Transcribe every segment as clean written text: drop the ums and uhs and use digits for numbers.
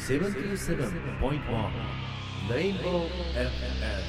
77.1 Rainbow FM。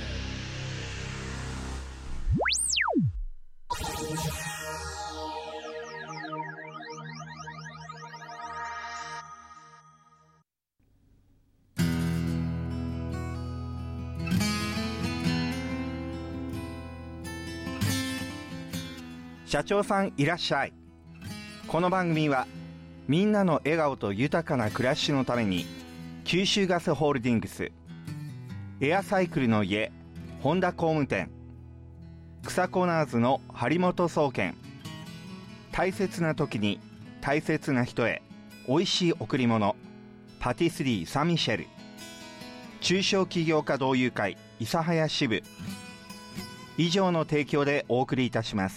社長さんいらっしゃい。この番組はみんなの笑顔と豊かな暮らしのために九州ガスホールディングス、エアサイクルの家本田工務店、草コナーズの張本総研、大切な時に大切な人へおいしい贈り物パティスリーサンミシェル、中小企業家同友会諫早支部以上の提供でお送りいたします。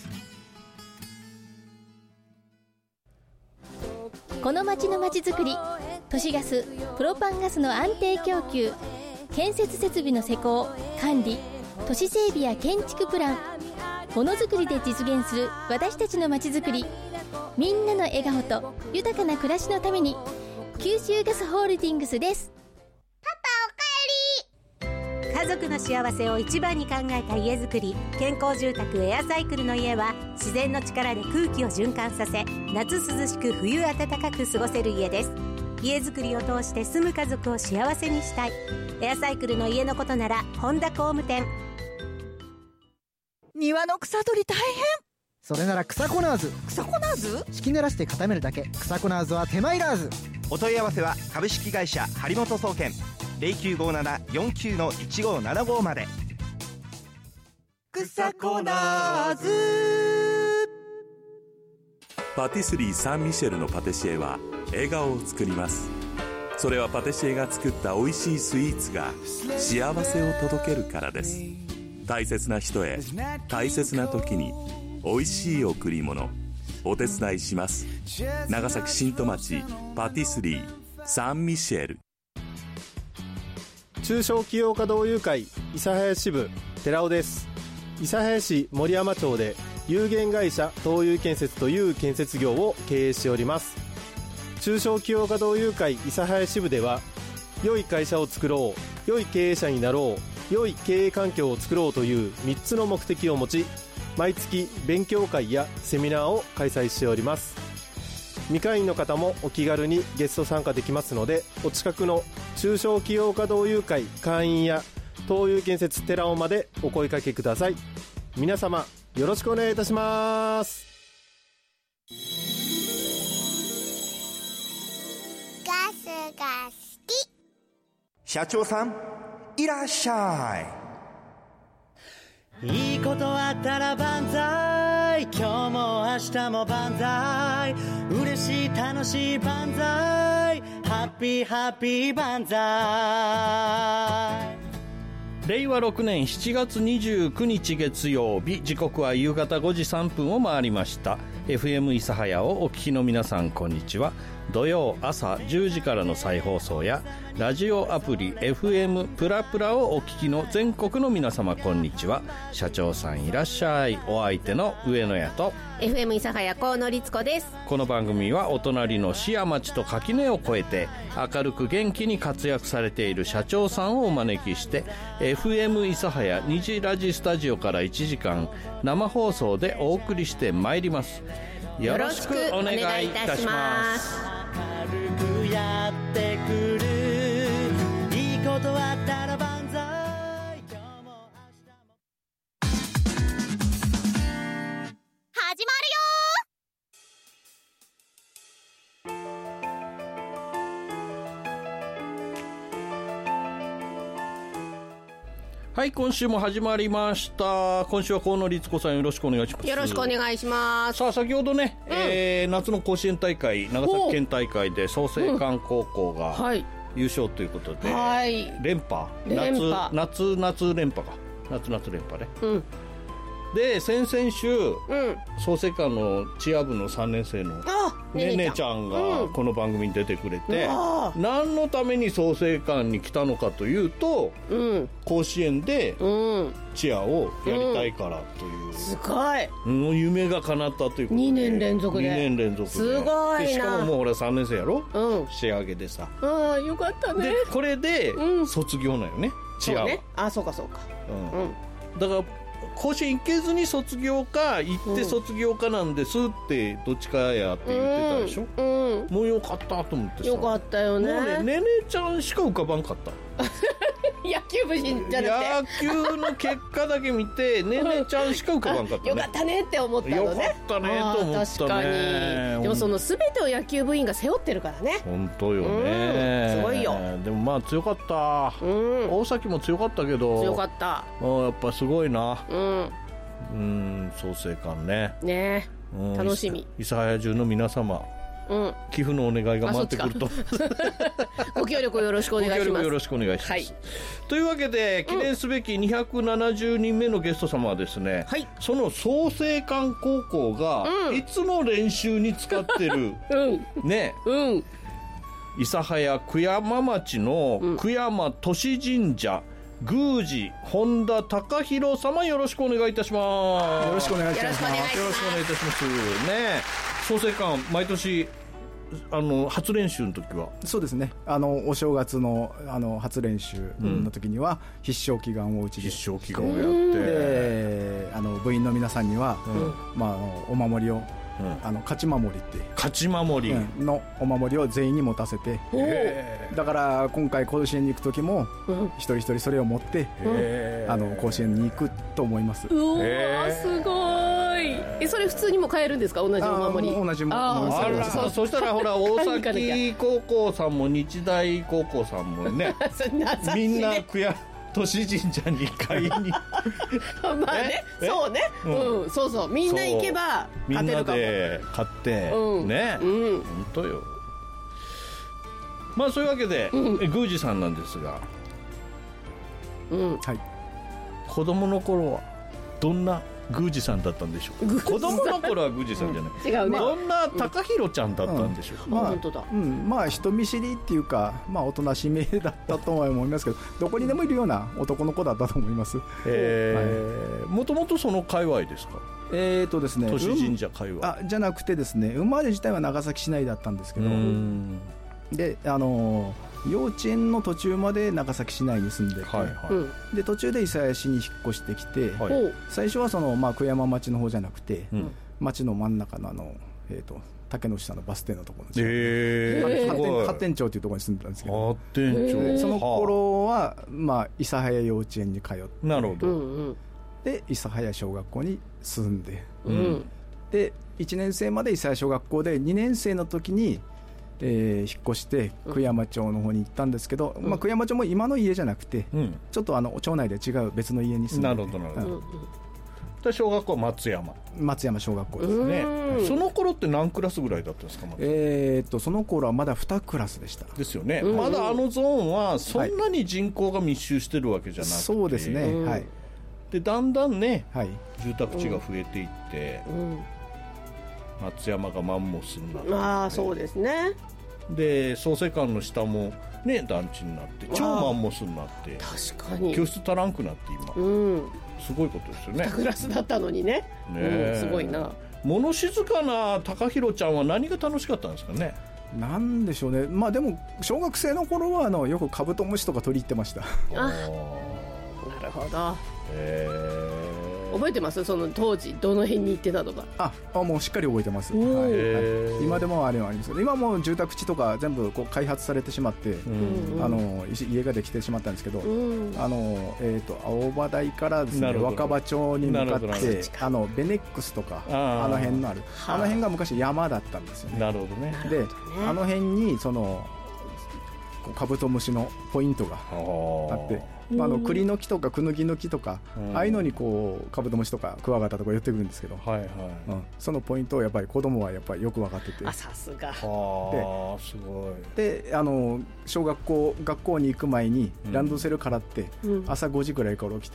この町のまちづくり、都市ガス、プロパンガスの安定供給、建設設備の施工、管理、都市整備や建築プラン、ものづくりで実現する私たちのまちづくり、みんなの笑顔と豊かな暮らしのために九州ガスホールディングスです。 パパおかえり。家族の幸せを一番に考えた家づくり、健康住宅エアサイクルの家は自然の力で空気を循環させ、夏涼しく冬暖かく過ごせる家です。家づくりを通して住む家族を幸せにしたい。エアサイクルの家のことなら本田工務店。 庭の草取り大変。 それなら草コナーズ。 草コナーズ？ 敷き濡らして固めるだけ。草コナーズは手間いらず。 お問い合わせは株式会社張本総研 0957-49-1575 まで。 草コナーズ。 パティスリーサンミシェルのパティシエは笑顔を作ります。それはパティシエが作った美味しいスイーツが幸せを届けるからです。大切な人へ大切な時に美味しい贈り物、お手伝いします。長崎新戸町パティスリーサンミシェル。 中小企業家同友会諫早支部寺尾です。諫早市森山町で有限会社東友建設という建設業を経営しております。中小企業家同友会諫早支部では、良い会社を作ろう、良い経営者になろう、良い経営環境を作ろうという3つの目的を持ち、毎月勉強会やセミナーを開催しております。未会員の方もお気軽にゲスト参加できますので、お近くの中小企業家同友会会員や東友建設寺尾までお声掛けください。皆様よろしくお願いいたします。 ガスが好き。 社長さんいらっしゃい。いいことあったら万歳、今日も明日も万歳、嬉しい楽しい万歳、ハッピーハッピー万歳。 令和6年7月29日月曜日、時刻は夕方5時3分を回りました。 FM 諫早をお聞きの皆さん、こんにちは。土曜朝10時からの再放送やラジオアプリ FM プラプラをお聞きの全国の皆様、こんにちは。社長さんいらっしゃい。お相手の上野屋と FM 諫早河野律子です。 この番組はお隣の市や町と垣根を越えて明るく元気に活躍されている社長さんをお招きして、 FM 諫早虹ラジスタジオから1時間生放送でお送りしてまいります。よろしくお願いいたします。 明るくやってくる、いいことあったら万歳、今日も明日も。 始まるよ。 はい、今週も始まりました。今週は河野律子さん、よろしくお願いします。 よろしくお願いします。 さあ、先ほどね、夏の甲子園大会、長崎県大会で創成館高校が優勝ということで、連覇、夏連覇か、夏連覇ね、 で先々週、創成館のチア部の3年生のねねちゃんがこの番組に出てくれて、何のために創成館に来たのかというと、甲子園でチアをやりたいからという、 すごい夢が叶ったということで 2年連続で。 2年連続ですごいな。 しかももうほら3年生やろ、仕上げでさ。 よかったね。 でこれで卒業なんよね、チアは。 そうかそうか。 だから甲子園行けずに卒業か行って卒業かなんですってどっちかやって言ってたでしょ、もうよかったと思ってさ。 よかったよね。 もうねねねちゃんしか浮かばんかった野球部じゃなくて野球の結果だけ見てねねちゃんしか浮かばんかったね。 よかったねって思ったのね。 よかったねと思ったね。 確かに。でもその全てを野球部員が背負ってるからね。 本当よね、 すごいよ。 でもまあ強かった、大崎も強かったけど強かった。 やっぱすごいな。創成館ね。 楽しみ。 諫早中の皆様、寄付のお願いが回ってくるとご協力よろしくお願いします。ご協力よろしくお願いします、というわけで記念すべき270人目のゲスト様はですね、その創成館高校がいつも練習に使ってるね、諫早久山町の久山俊神社宮司本田隆弘様、よろしくお願いいたします。 よろしくお願いいたします。 よろしくお願いいたしますね。創成館毎年初練習の時はそうですね、お正月の初練習の時には必勝祈願をうちで必勝祈願をやって、 部員の皆さんには、お守りを勝ち守りって勝ち守りのお守りを全員に持たせて、だから今回甲子園に行く時も一人一人それを持って甲子園に行くと思います。 すごい。それ普通にも買えるんですか？同じお守り。 同じもそしたらほら大崎高校さんも日大高校さんもねみんな都市神社に買いにまあね、そうね、そうそう、みんな行けば勝てるかも。 みんなで買ってね、本当よ。まあそういうわけで宮司さんなんですが、子供の頃はどんな宮司さんだったんでしょうか。子供の頃は宮司さんじゃない、 違うね。 どんな高弘ちゃんだったんでしょうか。 本当だ。 まあ人見知りっていうか、おとなしめだったと思いますけど、どこにでもいるような男の子だったと思います。 もともとその界隈ですか。 ですね、 都市神社界隈じゃなくてですね、生まれ自体は長崎市内だったんですけど、で幼稚園の途中まで長崎市内に住んでて、で途中で諫早市に引っ越してきて、最初は久山町の方じゃなくて、町の真ん中の竹野下のバス停のところに、発展町というところに住んでたんですけど、その頃は諫早幼稚園に通って、 なるほど。 で諫早小学校に住んで、で1年生まで諫早小学校で、2年生の時に引っ越して久山町の方に行ったんですけど、久山町も今の家じゃなくて、ちょっと町内で違う別の家に住んで。 なるほどなるほど。小学校は松山小学校ですね。その頃って何クラスぐらいだったんですか。 その頃はまだ2クラスでしたですよね。まだゾーンはそんなに人口が密集してるわけじゃなくて、 そうですね、はい。 でだんだんね、住宅地が増えていって、松山がマンモスになって、 そうですね。 で創成館の下もね団地になって超マンモスになって、 確かに教室足らんくなって今、すごいことですよね。 2クラスだったのにね。すごいな。 物静かな高弘ちゃんは何が楽しかったんですかね。 なんでしょうね。でも小学生の頃はよくカブトムシとか取り入ってました。 なるほど。覚えてます？その当時どの辺に行ってたとか。 もうしっかり覚えてます。今でもありますけど、今もう住宅地とか全部開発されてしまって、家ができてしまったんですけど、青葉台からですね、若葉町に向かってベネックスとかあの辺が昔山だったんですよね。 なるほどね。 であの辺にカブトムシのポイントがあって、栗の木とかクヌギの木とか、ああいうのにカブトムシとかクワガタとか寄ってくるんですけど、そのポイントをやっぱり子供はやっぱりよく分かってて、 さすが。 すごい。 で学校に行く前にランドセルからって朝5時ぐらいから起きて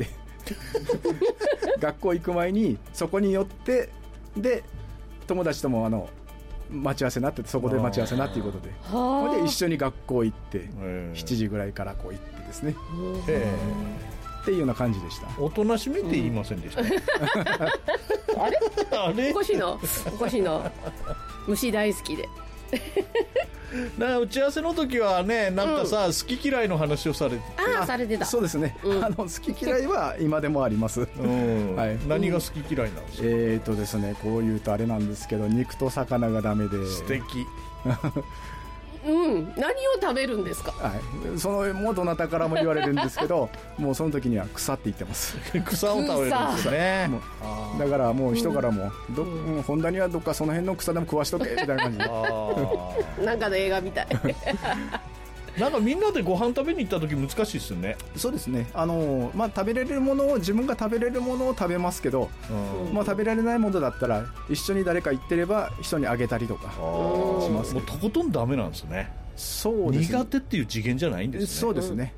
学校行く前にそこに寄って、で友達とも待ち合わせなって、そこで待ち合わせなっていうことで、で一緒に学校行って7時ぐらいからこう行ってですね、っていうような感じでした。 おとなしめって言いませんでした、 あれおかしいな虫大好きで打ち合わせの時はね、なんかさ、好き嫌いの話をされてて。 されてた。 そうですね、好き嫌いは今でもあります、 何が好き嫌いなんですか？ ですね、こう言うとあれなんですけど、肉と魚がダメで。 素敵何を食べるんですか？ もうどなたからも言われるんですけどもうその時には草って言ってます草を食べるんですね。 だからもう人からも、本田にはどっかその辺の草でも食わしとけみたいな感じでなんかの映画みたいなんかみんなでご飯食べに行った時難しいですよね。 そうですね、食べれるものを、自分が食べれるものを食べますけど、食べられないものだったら一緒に誰か行ってれば人にあげたりとかします。 もうとことんダメなんですね。 そうですね、 苦手っていう次元じゃないんですね。 そうですね、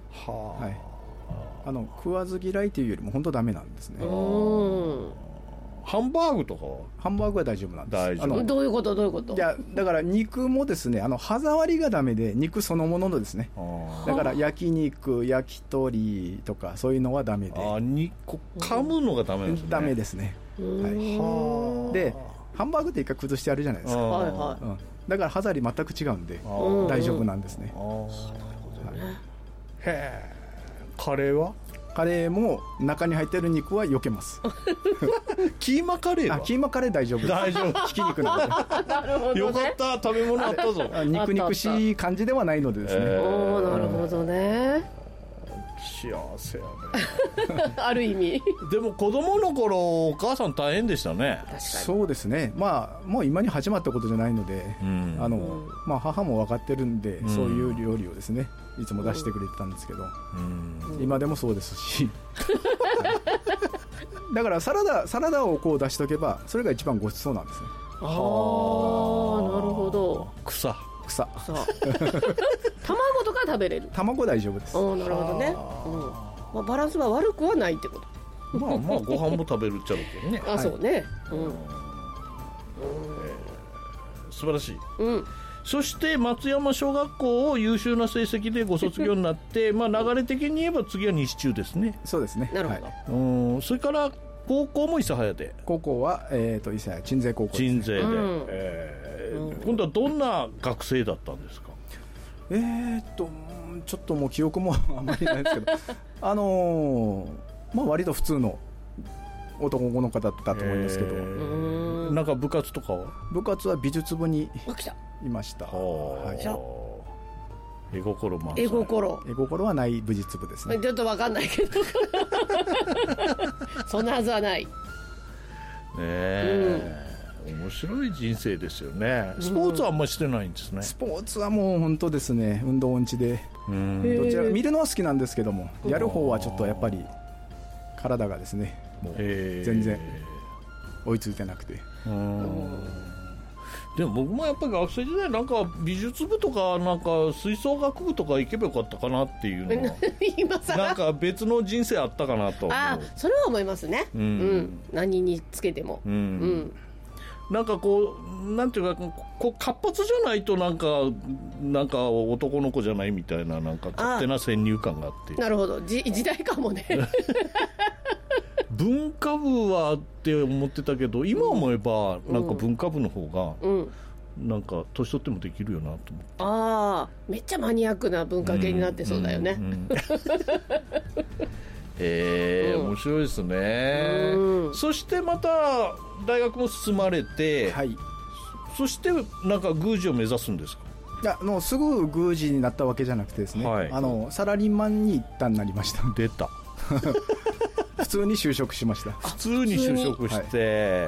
食わず嫌いというよりも本当ダメなんですね。 ハンバーグとかは？ ハンバーグは大丈夫なんです。 大丈夫。どういうこと？ いや、だから肉もですね、歯触りがダメで、肉そのもののですね。だから焼肉、焼き鳥とかそういうのはダメで。 噛むのがダメなんですね。 ダメですね。で、ハンバーグって一回崩してあるじゃないですか。だから歯触り全く違うんで大丈夫なんですね。 カレーは？ カレーも中に入ってる肉は避けますキーマカレーは？ キーマカレー大丈夫です。 大丈夫。 ひき肉なのでなるほどね。 よかった、食べ物あったぞ。 肉々しい感じではないのでですね。 なるほどね。 幸せやねある意味。 でも子供の頃お母さん大変でしたね。 確かに。 そうですね、もう今に始まったことじゃないので、母も分かってるんで、そういう料理をですねいつも出してくれてたんですけど、今でもそうですしだからサラダをこう出しとけばそれが一番ごちそうなんですね。 なるほど。 草卵とか食べれる？ 卵大丈夫です。 なるほどね。バランスは悪くはないってこと。 ご飯も食べるっちゃうけどね。 そうね。 素晴らしい。そして松山小学校を優秀な成績でご卒業になって流れ的に言えば次は西中ですね。 そうですね。 なるほど。それから高校も諫早で。 高校は諫早鎮西高校ですね。 鎮西で。今度はどんな学生だったんですか？ ちょっともう記憶もあんまりないですけど割と普通の男の方だったと思いますけど、 なんか部活とかは？ 部活は美術部にいました。 絵心も。 絵心はない美術部ですね。 ちょっと分かんないけどそんなはずはない。 面白い人生ですよね。スポーツはあんまりしてないんですね。 スポーツはもう本当ですね、運動音痴で、どちら見るのは好きなんですけども、やる方はちょっとやっぱり体がですねもう全然追いついてなくて。 でも僕もやっぱり学生時代なんか美術部とかなんか吹奏楽部とか行けばよかったかなっていうのは今更なんか別の人生あったかなと。 それは思いますね。何につけても。 なんかこうなんていうかこう活発じゃないとなんか男の子じゃないみたいななんか勝手な先入観があって。 なるほど。時代かもね文化部はって思ってたけど今思えばなんか文化部の方がなんか年取ってもできるよなと思って。 めっちゃマニアックな文化系になってそうだよね。 面白いですね。そしてまた大学も進まれて、そしてなんか宮司を目指すんですか？ いやすぐ宮司になったわけじゃなくてですね、サラリーマンに一旦なりました。 出た普通に就職しました。 普通に就職して、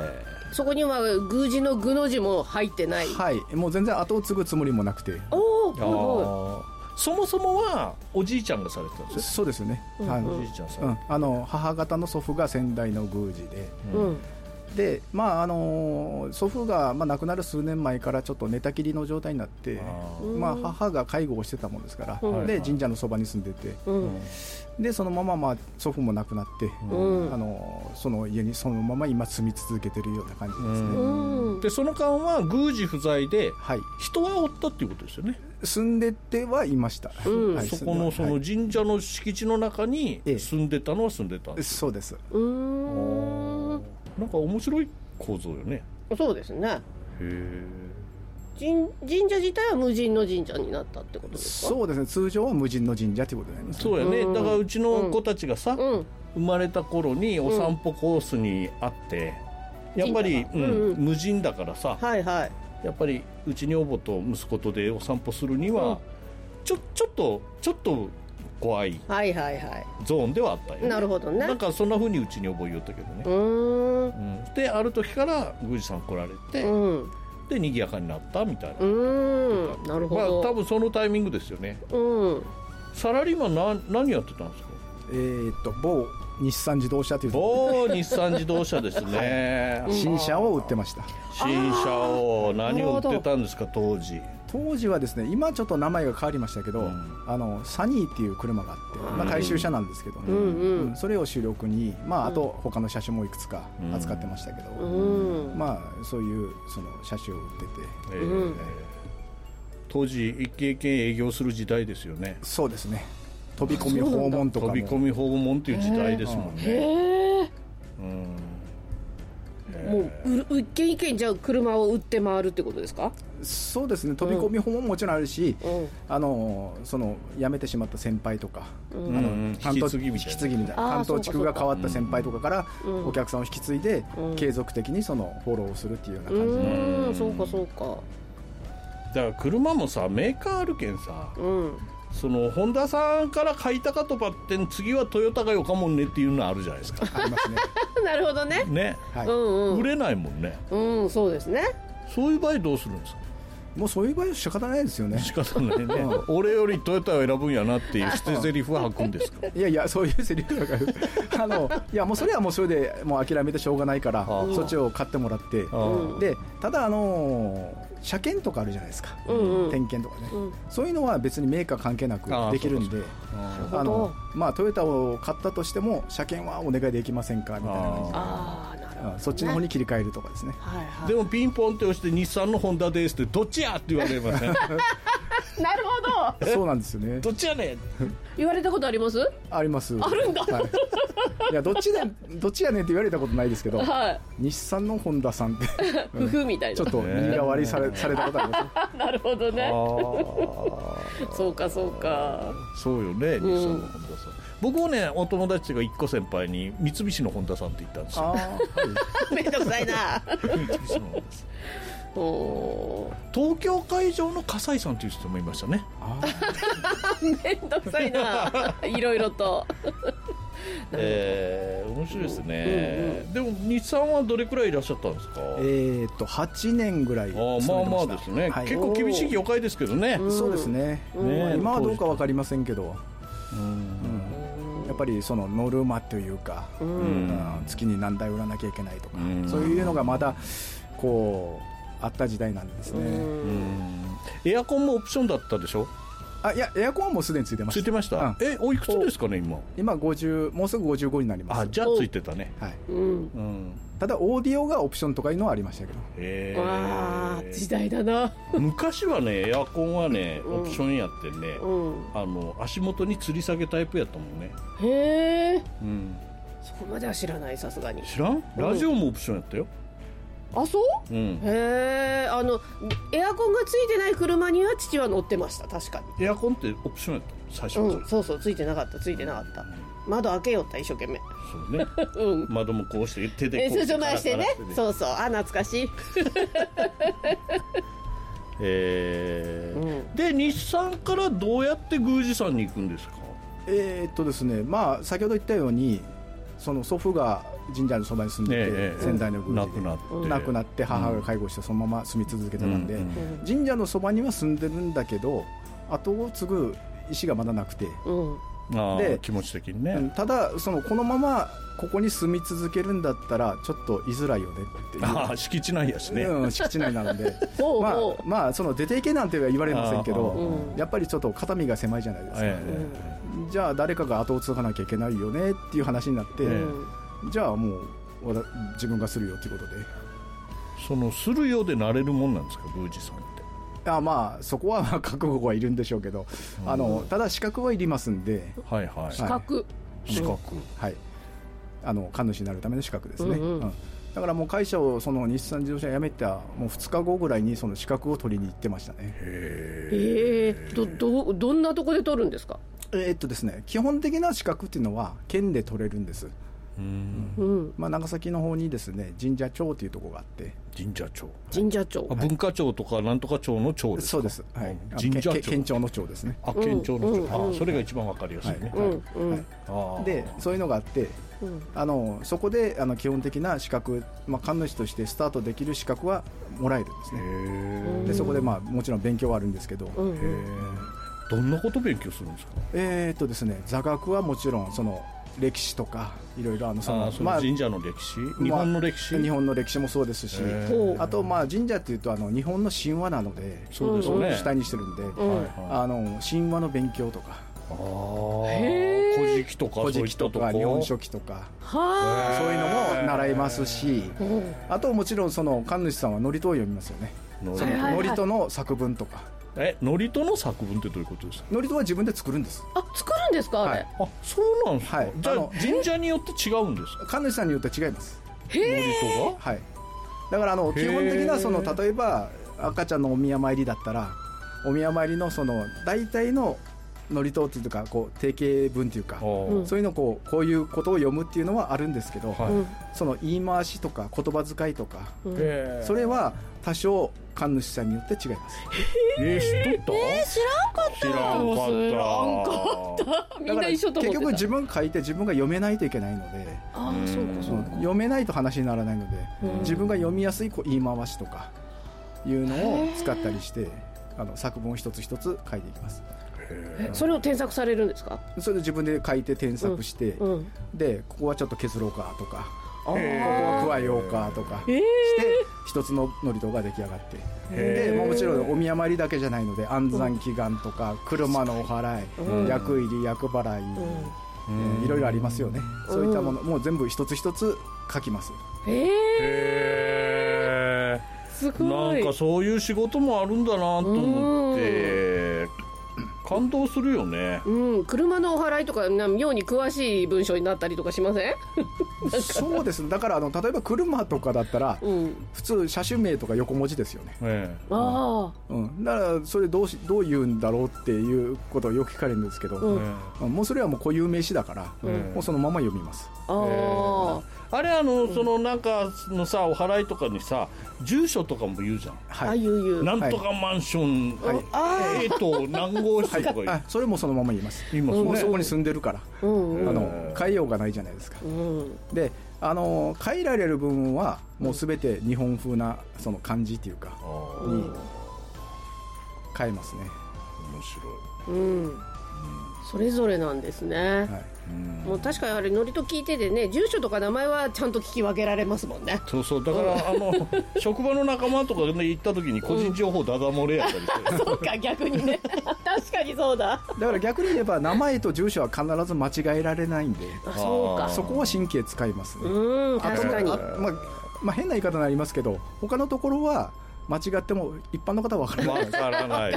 そこには宮司の具の字も入ってない？ もう全然後を継ぐつもりもなくて。 そもそもはおじいちゃんがされてたんですよ。 そうですね。 おじいちゃんさん、 母方の祖父が先代の宮司で、 で祖父が、亡くなる数年前からちょっと寝たきりの状態になって、母が介護をしてたもんですから、で神社のそばに住んでて、でそのまま、祖父も亡くなって、その家にそのまま今住み続けてるような感じですね。 でその間は宮司不在で、人はおったっていうことですよね。 住んでてはいました、 そこのその神社の敷地の中に住んでたのは住んでたんです、 そうです。 なんか面白い構造よね。 そうですね。神社自体は無人の神社になったってことですか？ そうですね、通常は無人の神社ということになります、ね。 そうやね、だからうちの子たちがさ、生まれた頃にお散歩コースにあって、やっぱり、無人だからさ、やっぱりうち女房と息子とでお散歩するには、ちょっと怖いゾーンではあったよね。 なるほどね。 なんかそんな風にうち女房言ったけどね。である時から宮司さん来られて、で賑やかになったみたいな。 なるほど。 多分そのタイミングですよね。サラリーマン何やってたんですか？ 某日産自動車という某日産自動車ですね。 新車を売ってました。 新車を何を売ってたんですか？当時はですね、今ちょっと名前が変わりましたけど、サニーっていう車があって、大衆車なんですけど、それを主力に、あと他の車種もいくつか扱ってましたけど、そういうその車種を売ってて、 当時一軒一軒営業する時代ですよね。 そうですね。飛び込み訪問とかも、 飛び込み訪問っていう時代ですもんね。 もう一軒一軒じゃあ車を売って回るってことですか？ そうですね、飛び込み訪問ももちろんあるし、その辞めてしまった先輩とか、 引き継ぎみたいな関東地区が変わった先輩とかからお客さんを引き継いで、継続的にそのフォローをするっていうような感じで。 そうかそうか。 だから車もさ、メーカーあるけんさ、そのホンダさんから買いたかとばって次はトヨタがよかもんねっていうのあるじゃないですか。 ありますね。 なるほどね。 売れないもんね。 そうですね。 そういう場合どうするんですか？ もうそういう場合は仕方ないですよね。 仕方ないね。俺よりトヨタを選ぶんやなっていう捨て台詞は吐くんですか？ いやそういうセリフだからいやもうそれはもうそれでもう諦めてしょうがないから、そっちを買ってもらって、でただ車検とかあるじゃないですか、点検とかね、そういうのは別にメーカー関係なくできるんで、トヨタを買ったとしても車検はお願いできませんかみたいな感じで、そっちの方に切り替えるとかですね。 でもピンポンって押して日産のホンダですってどっちやって言われません？ なるほど。そうなんですよね。 どっちやねん言われたことあります？ あります。 あるんだ。 いやどっちやねんって言われたことないですけど、日産のホンダさんって夫婦みたいなちょっと苦笑いされたことあります。 なるほどね。そうかそうか。 そうよね、日産のホンダさん。僕もね、お友達が1個先輩に三菱のホンダさんって言ったんですよ。 めんどくさいな。 三菱のホンダさん。東京会場の笠井さんという人もいましたね。 めんどくさいな。いろいろと。 面白いですね。でも日産はどれくらいいらっしゃったんですか ？8年ぐらい住んでました。 まあまあですね、結構厳しい業界ですけどね。 そうですね。今はどうか分かりませんけど、やっぱりそのノルマというか、月に何台売らなきゃいけないとか、そういうのがまだこうあった時代なんですね。 エアコンもオプションだったでしょ？ いやエアコンはもうすでについてました。 ついてました。おいくつですかね今50、もうすぐ55になります。 じゃあついてたね。 ただオーディオがオプションとかいうのはありましたけど。時代だな。 昔はねエアコンはねオプションやってね、足元に吊り下げタイプやったもんね。 へえ。そこまでは知らない、さすがに。 知らん？ラジオもオプションやったよ。 あ、そう？へえ。エアコンがついてない車には父は乗ってました。確かに。 エアコンってオプションやった最初。 そうそうついてなかった。窓開けよった一生懸命。 そうね。窓もこうして手でこう回してね。そうそう。懐かしい。 で日産からどうやって宮司さんに行くんですか？ ですね、先ほど言ったようにその祖父が神社のそばに住んでて、先代の宮司で亡くなって母が介護してそのまま住み続けてたんで、神社のそばには住んでるんだけど後を継ぐ意思がまだなくて、 で気持ち的にね。 ただこのままここに住み続けるんだったらちょっと居づらいよねっていう。 敷地内やしね、 敷地内なのでまあ出ていけなんては言われませんけど、やっぱりちょっと肩身が狭いじゃないですか、じゃあ誰かが後を継がなきゃいけないよねっていう話になって、じゃあもう自分がするよということで。 するようでなれるもんなんですか、宮司さんって。 まあそこは覚悟はいるんでしょうけど、ただ資格はいりますんで、 資格、 はい、神主になるための資格ですね、だからもう会社を日産自動車辞めたもう2日後ぐらいにその資格を取りに行ってましたね。 どんなとこで取るんですか？ ですね、基本的な資格っていうのは県で取れるんです。長崎の方にですね、神社庁というところがあって。 神社庁、文化庁とかなんとか庁の庁ですか？ そうです、神社庁、県庁の庁ですね。 県庁の庁、それが一番わかりやすいね。 でそういうのがあって、そこで基本的な資格、神主としてスタートできる資格はもらえるんですね。でそこでもちろん勉強はあるんですけど、 どんなこと勉強するんですか？ ですね、座学はもちろん歴史とかいろいろ神社の歴史、日本の歴史、 日本の歴史もそうですし、あと神社っていうと日本の神話なので、 そうですね、 主体にしてるんで、神話の勉強とか、 古事記とか日本書紀とか、そういうのも習いますし、あともちろん神主さんは祝詞を読みますよね。祝詞の作文とか。 祝詞の作文ってどういうことですか？ 祝詞は自分で作るんです。 作るんですか、あれ。 そうなんですか。じゃあ神社によって違うんですか？ 神主さんによって違います。 祝詞が？ はい。だから基本的な例えば赤ちゃんのお宮参りだったら、お宮参りの大体の祝詞っていうか定型文っていうか、そういうのこういうことを読むっていうのはあるんですけど、言い回しとか言葉遣いとか、それは多少神主さんによって違います。 知っとった？ 知らんかった。みんな一緒と思ってた。 結局自分書いて自分が読めないといけないので、読めないと話にならないので、自分が読みやすい言い回しとかいうのを使ったりして作文を一つ一つ書いていきます。 それを添削されるんですか？ それで自分で書いて添削して、でここはちょっと削ろうかとか、ここは加えようかとかして一つの祝詞が出来上がって、でもちろんお宮参りだけじゃないので、安産祈願とか車のお払い、厄入り、厄払い、いろいろありますよね。そういったものもう全部一つ一つ書きます。 すごい。 なんかそういう仕事もあるんだなと思って感動するよね。 車のお払いとか妙に詳しい文章になったりとかしません？ そうですね。だから例えば車とかだったら、普通車種名とか横文字ですよね。だからそれどう言うんだろうっていうことをよく聞かれるんですけど、もうそれはもう固有名詞だから、もうそのまま読みます。 あれなんかのさ、お払いとかにさ、住所とかも言うじゃん。 言う。 なんとかマンション、何号室とか言う。 それもそのまま言います。もうそこに住んでるから、変えようがないじゃないですか。で変えられる部分はもうすべて日本風な漢字っていうかに変えますね。 面白い。 それぞれなんですね。もう確かにあれ祝詞聞いててね、住所とか名前はちゃんと聞き分けられますもんね。 そうだから職場の仲間とかで、行った時に個人情報ダダ漏れやったりして、 そうか、逆にね。確かにそうだ。 だから逆に言えば名前と住所は必ず間違えられないんで、そこは神経使いますね。 確かに。 変な言い方になりますけど、他のところは間違っても一般の方は分からない。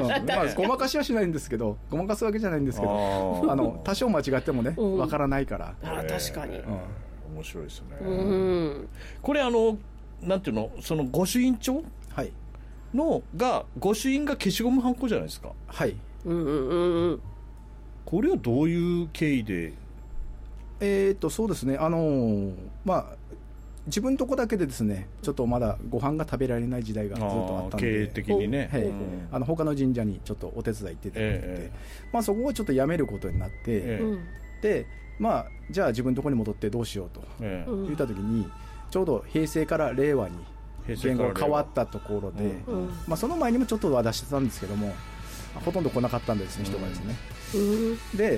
ごまかしはしないんですけど、ごまかすわけじゃないんですけど、多少間違ってもね、分からないから。 確かに。 面白いですね。これなんていうの、御朱印帳が御朱印が消しゴムはんこじゃないですか。 はい。 これはどういう経緯で？ そうですね。自分のとこだけでですね、ちょっとまだご飯が食べられない時代がずっとあったんで、 経営的にね、 他の神社にちょっとお手伝い行ってて、そこをちょっと辞めることになって、でじゃあ自分のところに戻ってどうしようと言った時に、ちょうど平成から令和に言語が変わったところで、その前にもちょっとは出してたんですけども、ほとんど来なかったんですね、人がですね。で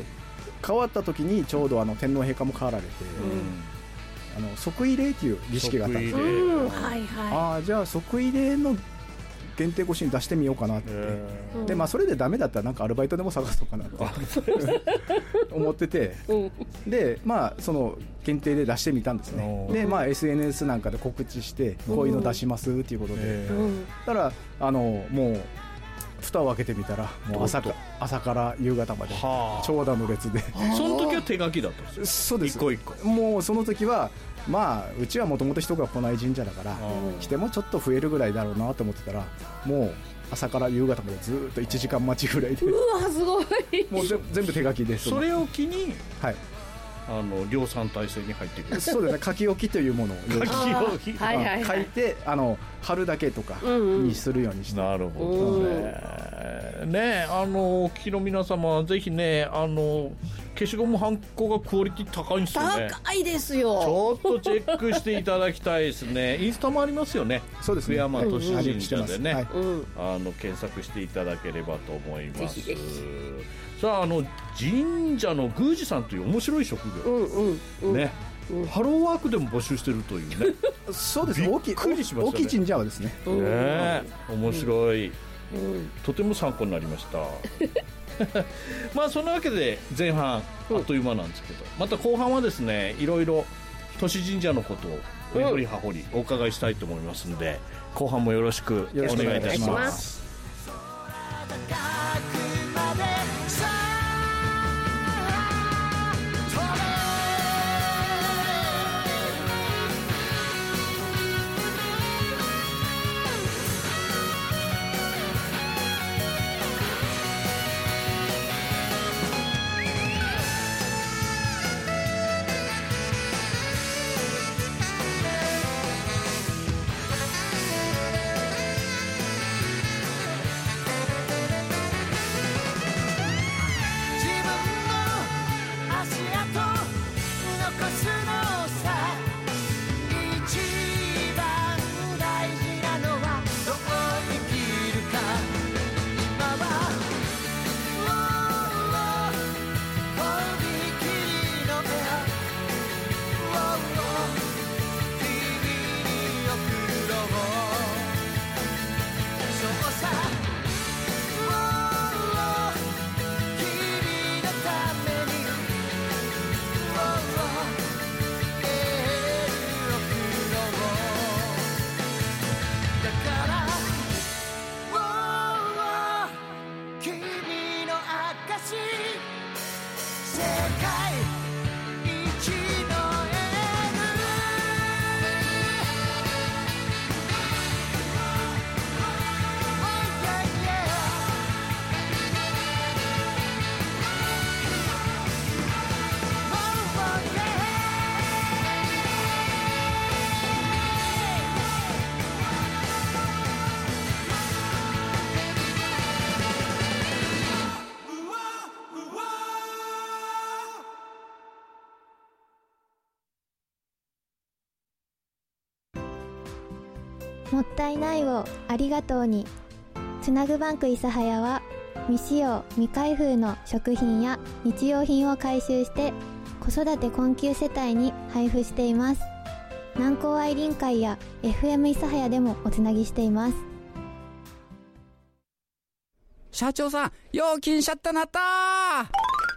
変わった時にちょうど天皇陛下も変わられて、即位礼という儀式があったんですよ。じゃあ即位礼の限定御朱印出してみようかなって、でそれでダメだったらなんかアルバイトでも探そうかなと思ってて、でその限定で出してみたんですね。でSNS なんかで告知してこういうの出しますっていうことで、だからもう蓋を開けてみたらもう朝から夕方まで長蛇の列で、 その時は手書きだったんですよ。 そうです。 一個一個。 もうその時はうちはもともと人が来ない神社だから来てもちょっと増えるぐらいだろうなと思ってたら、もう朝から夕方までずっと1時間待ちぐらいで、 うわすごい、 もう全部手書きです。 それを機に、 はい量産体制に入っていく。 そうですね、書き置きというものを書いて貼るだけとかにするようにして。 なるほどね。お聞きの皆様はぜひね、消しゴムはんこがクオリティ高いんですよね。 高いですよ。 ちょっとチェックしていただきたいですね。インスタもありますよね。 そうですね、 福山都市神社でね、検索していただければと思います。さあ、神社の宮司さんという面白い職業ね、ハローワークでも募集してるというね。 そうです。 びっくりしましたね。 大きい神社はですね、 面白い、とても参考になりましたそんなわけで前半あっという間なんですけど、また後半はですね、いろいろ都市神社のことを根掘り葉掘りお伺いしたいと思いますので、後半もよろしくお願いいたします。 もったいないをありがとうに、つなぐバンク諫早は未使用未開封の食品や日用品を回収して子育て困窮世帯に配布しています。南高愛林会や FM 諫早でもおつなぎしています。 社長さん、料金シャッターなったー。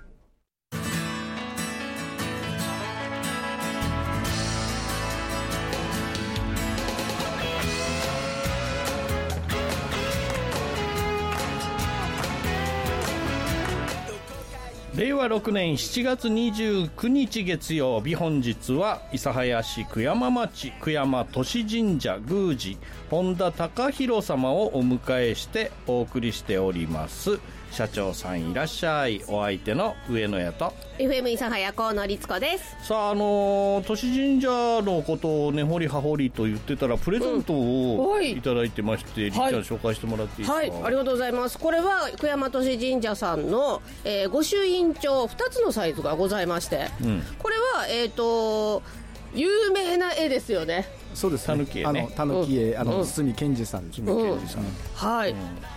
令和6年7月29日月曜日、本日は諫早市久山町久山都市神社宮司本田隆弘様をお迎えしてお送りしております。社長さんいらっしゃい。お相手の上野屋と FM 諫早河野律子です。 さあ、都市神社のことを根掘り葉掘りと言ってたらプレゼントをいただいてまして、りっちゃん紹介してもらっていいですか。 はい、ありがとうございます。これは久山都市神社さんの、御朱印帳2つのサイズがございまして、これは有名な絵ですよね。 そうですね。たぬき絵ね。たぬき絵、堤健二さん。 はい。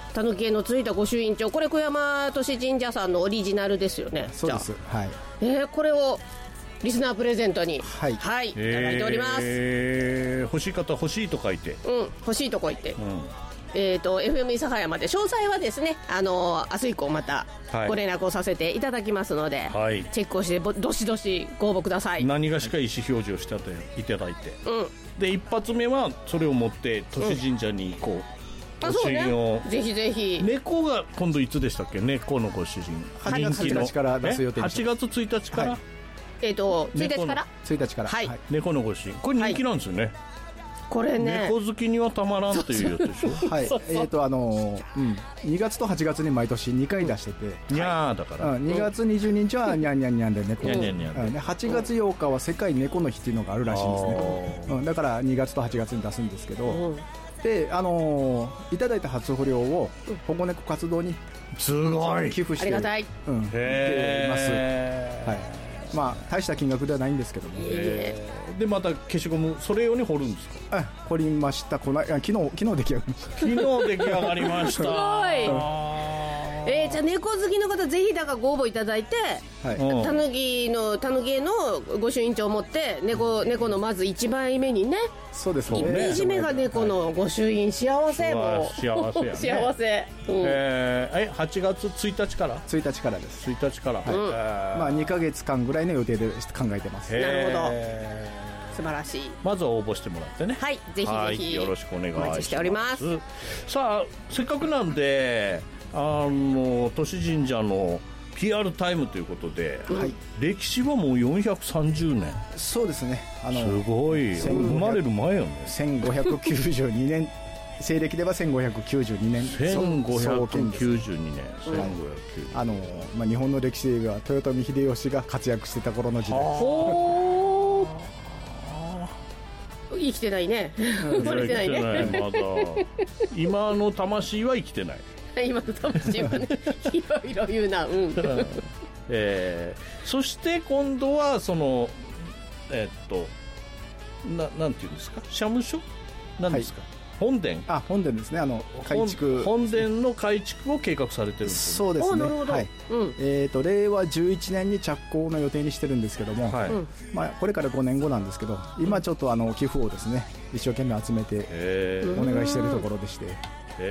たぬき絵のついた御朱印帳、これ小山都市神社さんのオリジナルですよね。 そうです。はい。 これをリスナープレゼントに、はい、いただいております。 欲しい方、欲しいと書いて、 欲しいと書いて、FM 諫早まで、詳細はですね、明日以降またご連絡をさせていただきますので、はい、チェックをしてどしどしご応募ください。 何がしか意思表示をしていただいて、で一発目はそれを持って都市神社に行こう、 そうね、ぜひぜひ。 猫が今度いつでしたっけ？猫のご主人、 8月1日から出す予定です。 8月1日から、 1日から 1日から、 はい、 猫のご主人、これ人気なんですよね。 これね、 猫好きにはたまらんというやつでしょ。 はい。2月と8月に毎年2回出してて、 にゃーだから。 2月22日はにゃんにゃんにゃんで猫。8月8日は世界猫の日っていうのがあるらしいんですね。だから2月と8月に出すんですけど、でいただいた初穂料を保護猫活動にすごい寄付して、 ありがたい。 ます。はい。まあ大した金額ではないんですけども、 でまた消しゴムそれ用に掘るんですか？ 掘りました。昨日出来上がりました。 昨日出来上がりました。すごい。じゃあ猫好きの方ぜひだからご応募いただいて、たぬき絵の御朱印帳を持って猫のまず1枚目にね、 そうですね、 1ページ目が猫の御朱印、幸せも幸せやね。 幸せ。 8月1日から 1日からです。 1日から、 まあ2ヶ月間ぐらいの予定で考えてます。 なるほど、素晴らしい。 まずは応募してもらってね。 はい、ぜひぜひよろしくお願いします。 お待ちしております。 さあせっかくなんで都市神社の PR タイムということで、歴史はもう430年。 そうですね。 すごい。生まれる前よね。 1592年西暦では1592年。 1592年。 日本の歴史が豊臣秀吉が活躍してた頃の時代。 生きてないね。生まれてないね。 まだ今の魂は生きてない。 今の魂はね、いろいろ言うな。 そして今度はそのなんていうんですか、社務所なんですか、本殿。 本殿ですね。改築、 本殿の改築を計画されてるんですよね。そうですね。はい。令和11年に着工の予定にしてるんですけども、まあこれから5年後なんですけど、今ちょっと寄付をですね一生懸命集めてお願いしているところでして。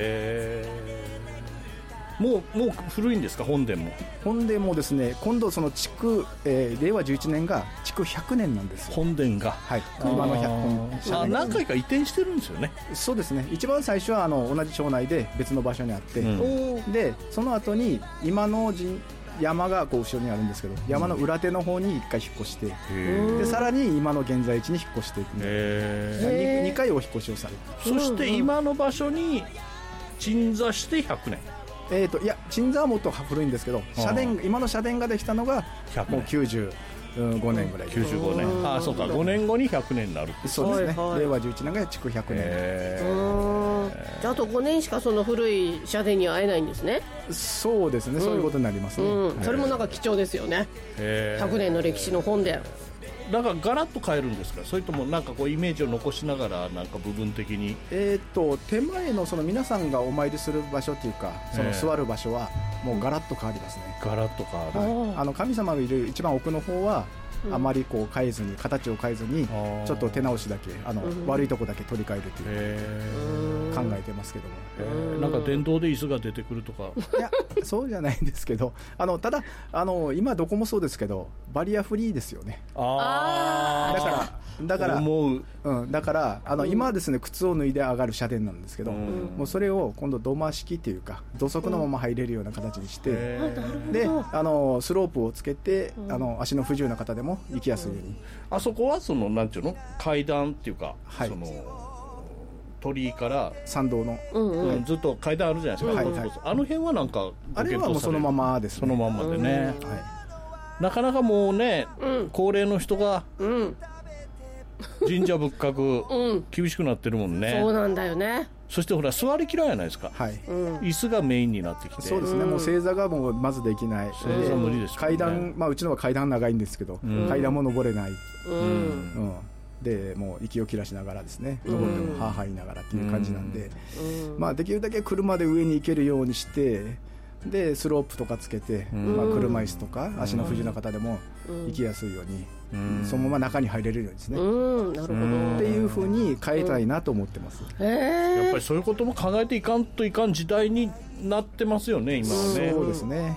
もう古いんですか？本殿も。 本殿もですね、今度その築、令和11年が築100年なんですよ。 本殿が。 はい。今の100年。 何回か移転してるんですよね。 そうですね。一番最初は同じ町内で別の場所にあって、でその後に今の山がこう後ろにあるんですけど、山の裏手の方に1回引っ越して、でさらに今の現在地に引っ越していく。2回お引っ越しをされて、そして今の場所に鎮座して100年。 いや、鎮座はもっと古いんですけど、今の社殿ができたのがもう95年ぐらい。 95年。そうか、5年後に100年になる。 そうですね。令和11年が築100 年。じゃああと5年しかその古い社殿には会えないんですね。 そうですね。そういうことになりますね。 それもなんか貴重ですよね。100年の歴史の本殿。 だからガラッと変えるんですか？それともなんかこうイメージを残しながらなんか部分的に。 手前のその皆さんがお参りする場所っていうか、その座る場所はもうガラッと変わりますね。 ガラッと変わる。 神様がいる一番奥の方はあまりこう変えずに、形を変えずにちょっと手直しだけ悪いとこだけ取り替えるという考えてますけども。 なんか電動で椅子が出てくるとか。 いや、そうじゃないんですけど、ただ今どこもそうですけどバリアフリーですよね。だから今はですね、靴を脱いで上がる社殿なんですけど、もうそれを今度土間式っていうか土足のまま入れるような形にして、でスロープをつけて足の不自由な方でも行きやすいように。 あそこはそのなんていうの、階段っていうか、その鳥居から参道の、 ずっと階段あるじゃないですか。あの辺はなんかあれはもうそのままですね。 そのままでね。なかなかもうね、高齢の人が神社仏閣厳しくなってるもんね。 そうなんだよね。 そしてほら座りきらんやないですか。椅子がメインになってきて。 そうですね。もう正座がもうまずできない。 正座無理です。 階段、うちのは階段長いんですけど、階段も登れない。 でもう息を切らしながらですね、登ってもはーはー言いながらっていう感じなんで、まあ、できるだけ車で上に行けるようにしてでスロープとかつけて、まあ、車椅子とか足の不自由な方でも行きやすいように、そのまま中に入れるようにですね、 なるほどっていうふうに変えたいなと思ってます。 やっぱりそういうことも考えていかんといかん時代になってますよね、今はね。 そうですね、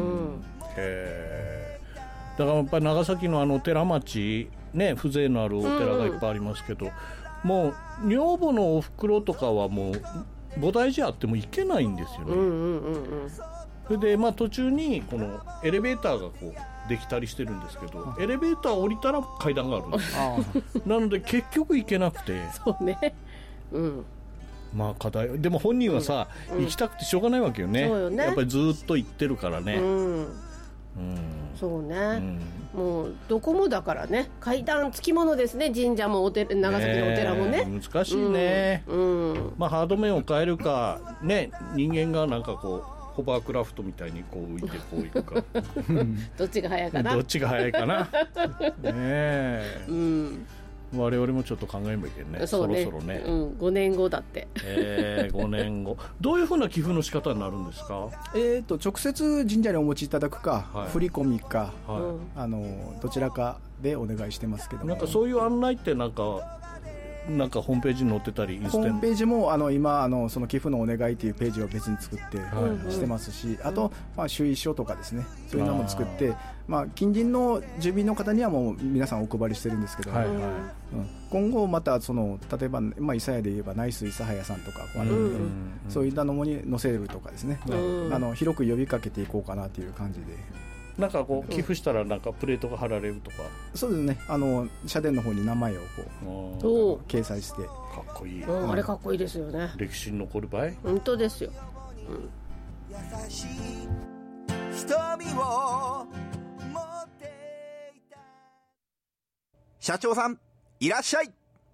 だからやっぱり長崎の寺町ね、風情のあるお寺がいっぱいありますけど、もう女房のお袋とかはもう菩提寺あっても行けないんですよね。それでまあ途中にこのエレベーターがこうできたりしてるんですけど、エレベーター降りたら階段があるんですよ。なので結局行けなくて、 そうね、 まあ課題でも本人はさ、行きたくてしょうがないわけよね。 そうよね、 やっぱりずっと行ってるからね。 そうね、もうどこもだからね、階段つきものですね、神社も長崎のお寺もね、 難しいね、まあ、ハード面を変えるか、ね、人間がなんかこうホバークラフトみたいにこう浮いてこういくかどっちが早いかな、 どっちが早いかなねえ、我々もちょっと考えればいけないね、そろそろね、 5年後だって、 5年後どういうふうな寄付の仕方になるんですか？ 直接神社にお持ちいただくか、振り込みか、どちらかでお願いしてますけども、 なんかそういう案内ってなんかホームページに載ってたり、 ホームページも今その寄付のお願いというページを別に作ってしてますし、あと、まあ、収益書とかですね、そういうのも作って、まあ、近隣の住民の方にはもう皆さんお配りしてるんですけど、今後また例えば、まあ、諫早で言えばナイス諫早さんとかあるので、そういったのに載せるとかですね、広く呼びかけていこうかなという感じで。 なんかこう寄付したらなんかプレートが貼られるとか、 そうですね、社殿の方に名前をこう掲載して、かっこいい、 あれかっこいいですよね、 歴史に残る場合、 本当ですよ、 優しい瞳を持っていた。 社長さんいらっしゃい。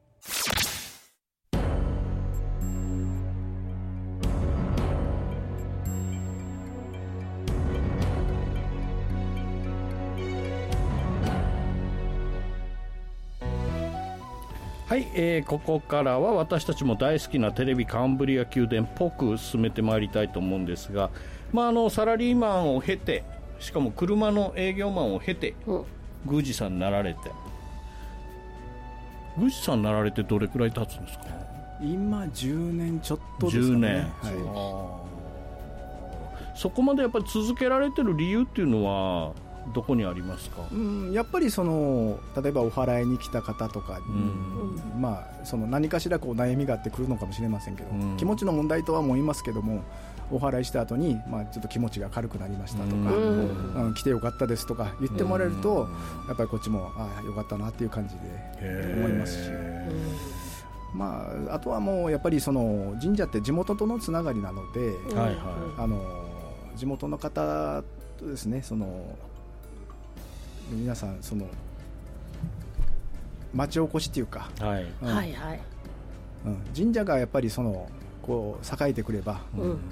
はい、ここからは私たちも大好きなテレビカンブリア宮殿っぽく進めてまいりたいと思うんですが、まあ、サラリーマンを経て、しかも車の営業マンを経て、宮司さんになられて、宮司さんになられてどれくらい経つんですか？ 今10年ちょっとですかね。10年、 そこまでやっぱり続けられてる理由っていうのはどこにありますか？ やっぱり例えばお祓いに来た方とかに、まあ、何かしらこう悩みがあってくるのかもしれませんけど、気持ちの問題とは思いますけども、お祓いした後に、まあ、ちょっと気持ちが軽くなりましたとか、来てよかったですとか言ってもらえると、やっぱりこっちもよかったなっていう感じで思いますし、まあ、あとはもうやっぱり神社って地元とのつながりなので、地元の方とですね、皆さん町おこしっていうか、神社がやっぱりこう栄えてくれば、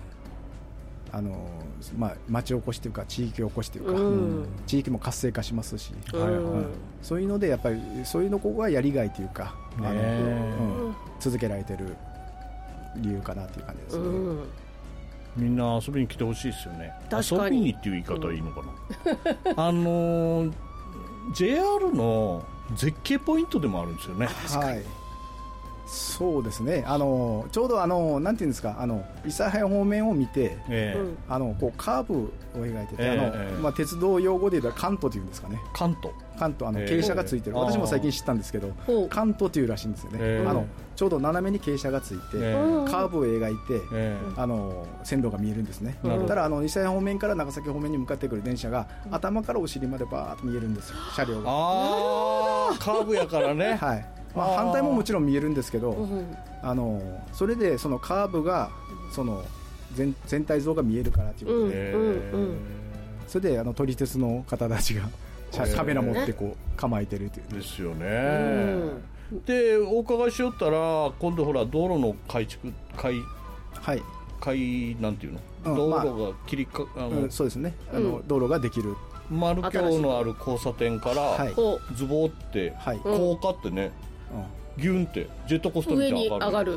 まあ、町おこしというか地域おこしというか、地域も活性化しますし、そういうのでやっぱりそういうのここがやりがいというか、続けられてる理由かなという感じですね。 みんな遊びに来てほしいですよね。遊びにっていう言い方はいいのかな、JR の絶景ポイントでもあるんですよね。 はい、そうですね、ちょうどなんていうんですか、諫早方面を見て、こうカーブを描いてて、まあ、鉄道用語で言えばカントというんですかね。 カント傾斜がついてる、私も最近知ったんですけど、カントというらしいんですよね。ちょうど斜めに傾斜がついて、カーブを描いて、線路が見えるんですね。ただ諫早方面から長崎方面に向かってくる電車が、頭からお尻までバーッと見えるんですよ、車両が。 カーブやからね。 はい、まあ、反対ももちろん見えるんですけど、それでそのカーブが全体像が見えるからということで、それで撮り鉄の方たちがカメラ持ってこう構えてるというですよね。でお伺いしよったら、今度ほら道路の改築なんていうの、道路がそうですね、道路ができる丸鏡のある交差点からズボって高架ってね、 ギュンってジェットコースターみたいに上がって、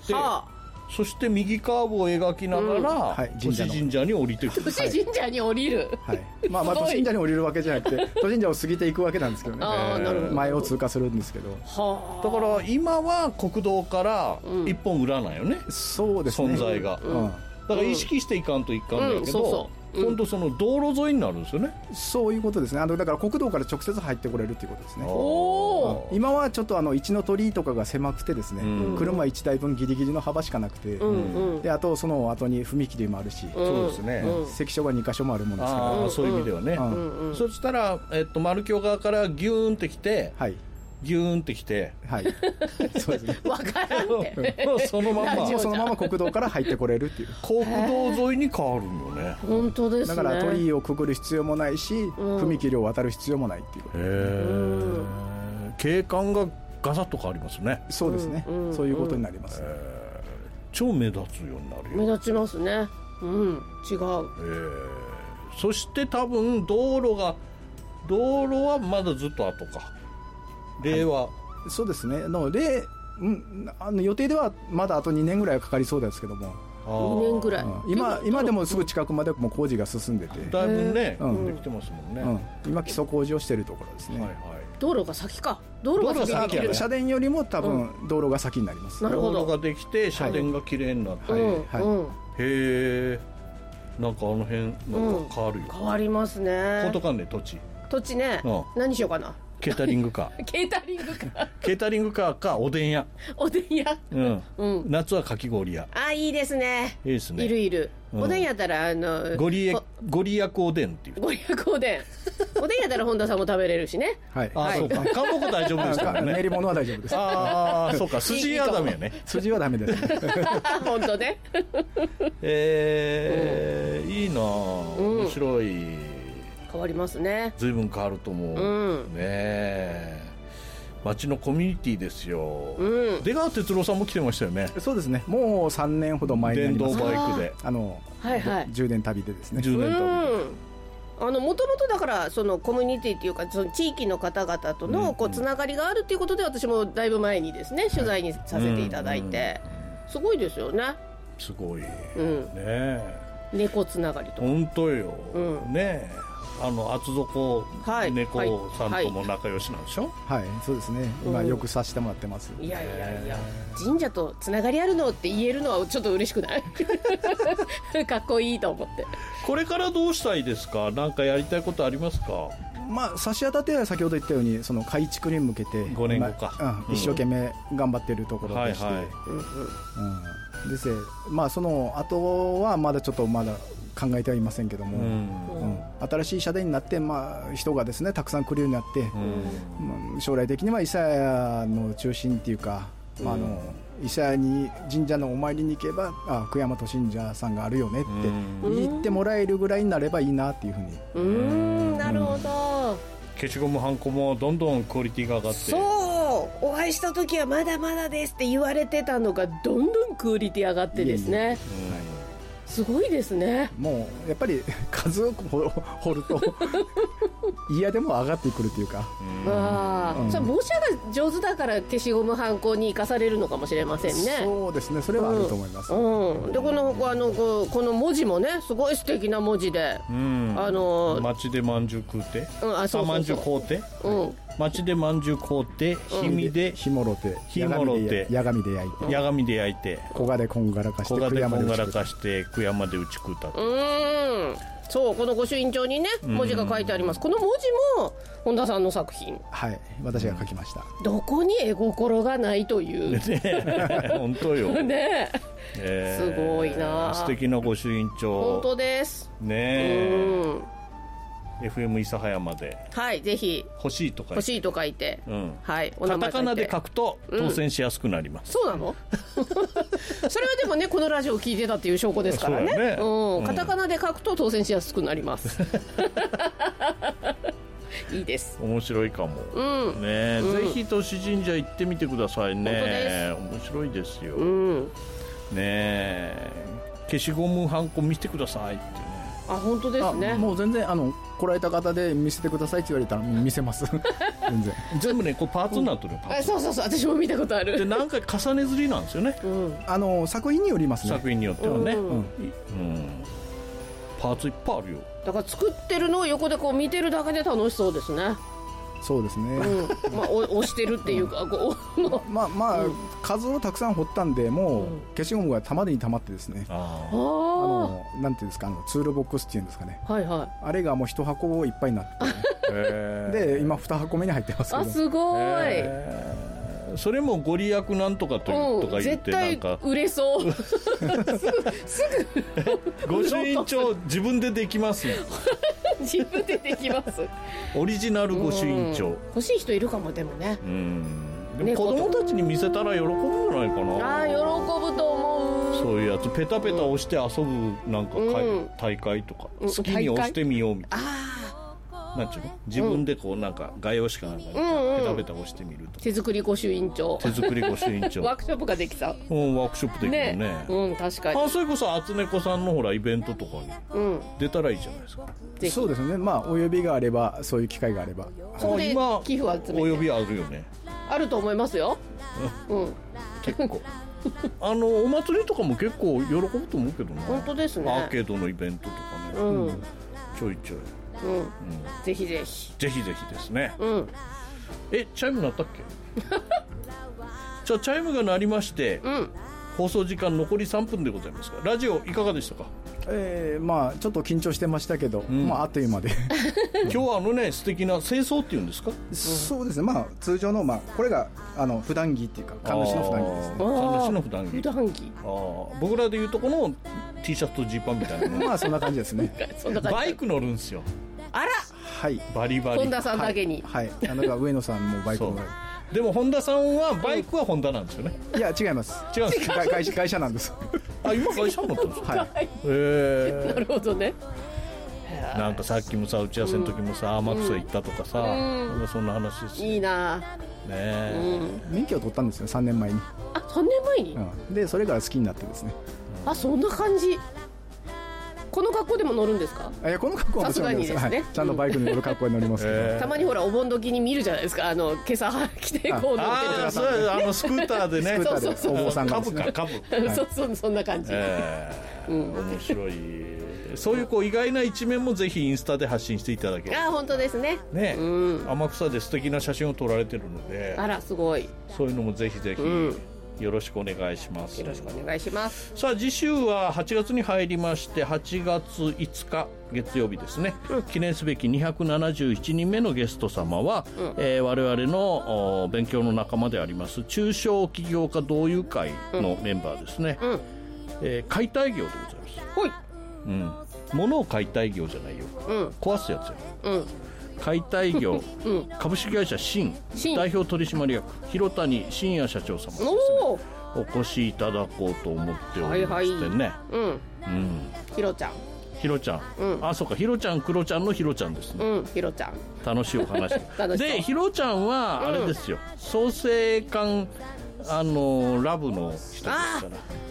そして右カーブを描きながら、都市神社に降りてくる。 都市神社に降りる、 まあ都市神社に降りるわけじゃなくて都市神社を過ぎていくわけなんですけどね。前を通過するんですけど、 だから今は国道から一本裏なんよね、 そうですね、 存在が、だから意識していかんといかんだけど、今度その道路沿いになるんですよね。 そういうことですね。だから国道から直接入ってこれるっていうことですね。今はちょっと一の鳥居とかが狭くてですね、車1台分ギリギリの幅しかなくて、であとその後に踏切もあるし、 そうですね、 関所が2箇所もあるもんですから、 そういう意味ではね、そしたら、丸京側からギューンってきて、ギューンってきて、 そうですね、 分からんってそのまま国道から入ってこれるっていう、 国道沿いに変わるんよね。 本当ですね。 だから鳥居をくぐる必要もないし、踏切を渡る必要もないっていうこと。 景観がガサッと変わりますね。 そうですね、そういうことになります。 超目立つようになるよ。 目立ちますね。違う。 そして多分道路はまだずっと後か。令和、 そうですね。予定ではまだあと2年ぐらいはかかりそうですけども。 2年ぐらい、 今でもすぐ近くまでもう工事が進んでて、 だいぶね、できてますもんね。 今基礎工事をしているところですね。 道路が先か。道路が先に社殿よりも多分道路が先になります。 なるほど。 道路ができて社殿が綺麗になって、へえ、なんかあの辺なんか変わるよ。 変わりますね。 本当かね、土地ね、 何しようかな。 ケータリングカーケータリングカーケータリングカーかおでん屋、夏はかき氷屋。 いいですね。 いいですね。 いる、おでんやったらご利益おでんっていう。 ご利益おでんおでんやったら本田さんも食べれるしね。 そうか、かんぼこ大丈夫ですからね。 練り物は大丈夫です。 そうか、筋はダメよね。 筋はダメです。 本当ね。 いいな、面白い。 変わりますね。 随分変わると思う、ね。町のコミュニティですよ。出川哲朗さんも来てましたよね。 そうですね、もう3年ほど前になります。 電動バイクで充電旅でですね。 充電旅もともとだからそのコミュニティっていうか、その地域の方々とのつながりがあるっていうことで、私もだいぶ前にですね取材にさせていただいて、すごいですよね。 すごい、ね。 猫つながりとか本当よ、ね。厚底猫さんとも仲良しなんでしょ。 そうですね、今よくさせてもらってます。 いや神社とつながりあるのって言えるのはちょっと嬉しくないかっこいいと思って。 これからどうしたいですか。なんかやりたいことありますか。 差し当たっては先ほど言ったように、その改築に向けて 5年後か、 一生懸命頑張っているところでして、その後はまだちょっと考えてはいませんけども、新しい社殿になって、人がですねたくさん来るようになって、将来的には伊佐屋の中心っていうか、伊佐屋に神社のお参りに行けば久山と神社さんがあるよねって言ってもらえるぐらいになればいいなっていうふうに。 なるほど。 消しゴムはんこもどんどんクオリティが上がって、 お会いした時はまだまだですって言われてたのがどんどんクオリティ上がってですね。すごいですね。 もうやっぱり数を掘ると嫌でも上がってくるというか、 それ模写が上手だから消しゴムはんこに生かされるのかもしれませんね。 そうですね、それはあると思います。 でこの文字もねすごい素敵な文字で、 町でまんじゅう食うて、まんじゅう買うて、町でまんじゅう買うて、ひみでひもろて、 やがみで焼いて、 こがでこんがらかして悔やまで打ち食うた。 そう、この御朱印帳にね文字が書いてあります。この文字も本田さんの作品。 私が書きました。 どこに絵心がないという本当よね。すごいな。 素敵な御朱印帳。 本当ですね。FM 諫早まで、 ぜひ欲しいと書いて、 カタカナで書くと当選しやすくなります。 そうなのそれはでもねこのラジオを聞いてたっていう証拠ですからね。カタカナで書くと当選しやすくなりますいいです。 面白いかも、ぜひ都市神社行ってみてくださいね。面白いですよ、消しゴムはんこ見せてくださいってね。 あ、本当ですね。 もう全然来られた方で見せてくださいって言われたら見せます全部ねこうパーツになってるよ、パーツ。 そうそうそう、私も見たことある。 で何回重ね刷りなんですよね、 作品によりますね。 作品によってはね、パーツいっぱいあるよ。 だから作ってるのを横でこう見てるだけで楽しそうですね。 そうですね、 まあ押してるっていうか、こうまあ、数をたくさん掘ったんで、もう消しゴムが玉でに溜まってですね、なんていうんですか、ツールボックスっていうんですかね、 はいはい、 あれがもう1箱いっぱいになって、で今2箱目に入ってますけど。 あ、すごい。 それもご利益なんとかとか言ってなんか絶対売れそうすぐ御朱印帳自分でできます自分でできます。 オリジナル御朱印帳欲しい人いるかも。でもね、 でも子供たちに見せたら喜ぶんじゃないかな。 あ、喜ぶと思う。 そういうやつペタペタ押して遊ぶなんか大会とか、好きに押してみようみたいな。なんちゅうの、自分でこうなんか画用紙かなんかにペタペタ押してみるとか、 手作り御朱印帳、 手作り御朱印帳ワークショップができた。 ワークショップできるね。 確かに。 それこそ厚猫さんのほらイベントとかに出たらいいじゃないですか。 そうですね、まあお呼びがあれば、そういう機会があれば。 今寄付を集めてお呼びあるよね。 あると思いますよ。 結構お祭りとかも結構喜ぶと思うけどね。 本当ですね。 アーケードのイベントとかね、ちょいちょい、 ぜひぜひぜひぜひですね。チャイム鳴ったっけじゃあチャイムが鳴りまして、放送時間残り3分でございますが、ラジオいかがでしたか？ まあちょっと緊張してましたけど、まああっという間で今日は素敵な清掃っていうんですか？ そうですね、まあ通常のこれが普段着っていうか神主の普段着ですね。 神主の普段着。 普段着。 僕らでいうとこの T シャツとジーパンみたいなまあそんな感じですねバイク乗るんですよ。 あら、 はい、 バリバリ。 本田さんだけに。 はい、上野さんもバイク乗る。 でも本田さんはバイクはホンダなんですよね。 いや違います。 違うんですか？ 会社なんです。 今会社になったんですか？ なるほどね。 なんかさっきもさ打ち合わせの時もさ天草行ったとかさ、そんな話です。 いいなね。 免許を取ったんですよ、3年前に。 あ、3年前に。 でそれから好きになってですね。 あ、そんな感じ。この格好でも乗るんですか？ いや、この格好はもちろんです。さすがにですね。ちゃんとバイクに乗る格好に乗りますけど。 たまにほらお盆時に見るじゃないですか。今朝着てこう乗ってる。 スクーターでね。 そうお坊さんが。 株。 そうそんな感じ。 面白い。そういう意外な一面もぜひインスタで発信していただける。 本当ですね。 ね、天草で素敵な写真を撮られてるので。 あら、すごい。 そういうのもぜひぜひ。よろしくお願いします。 よろしくお願いします。 さあ次週は8月に入りまして8月5日月曜日ですね、記念すべき277人目のゲスト様は、我々の勉強の仲間であります中小企業家同友会のメンバーですね、解体業でございます。物を解体業じゃないよ、壊すやつよ。解体業、株式会社新代表取締役広谷真也社長様ですね、お越しいただこうと思っておりましてね。 ひろちゃん。 あ、そうか、ひろちゃんクロちゃんのひろちゃんですね。 ひろちゃん。 楽しいお話で、ひろちゃんはあれですよ、創成館ラブの人ですから。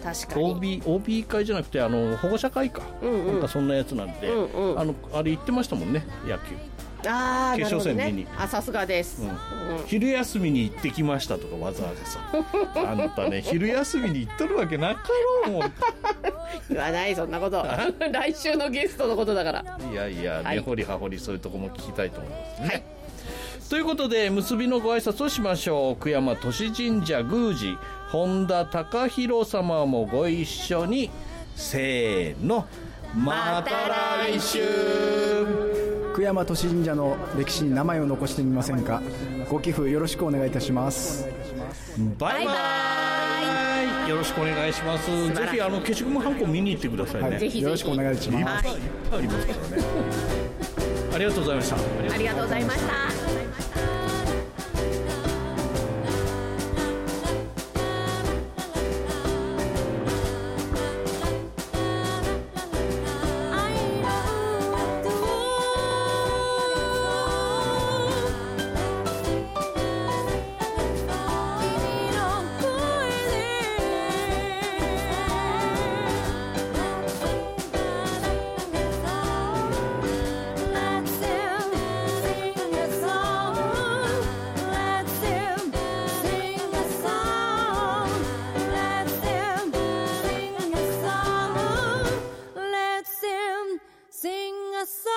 確かに OB 会じゃなくて保護者会か、なんかそんなやつなんで、あれ言ってましたもんね、野球。決勝戦見に。 さすがです。 昼休みに行ってきましたとかわざわざさあんたね、昼休みに行っとるわけなかろうもん言わない、そんなこと来週のゲストのことだから。 いや、根掘り葉掘りそういうとこも聞きたいと思いますね。ということで結びのご挨拶をしましょう。久山俊神社宮司本田隆弘様もご一緒に、せーの、また来週。 久山俊神社の歴史に名前を残してみませんか？ご寄付よろしくお願いいたします。 バイバイ。よろしくお願いします。ぜひ消しゴムはんこ見に行ってくださいね。 ぜひよろしくお願いします。 いっぱいありますからね。ありがとうございました。 ありがとうございました。 さ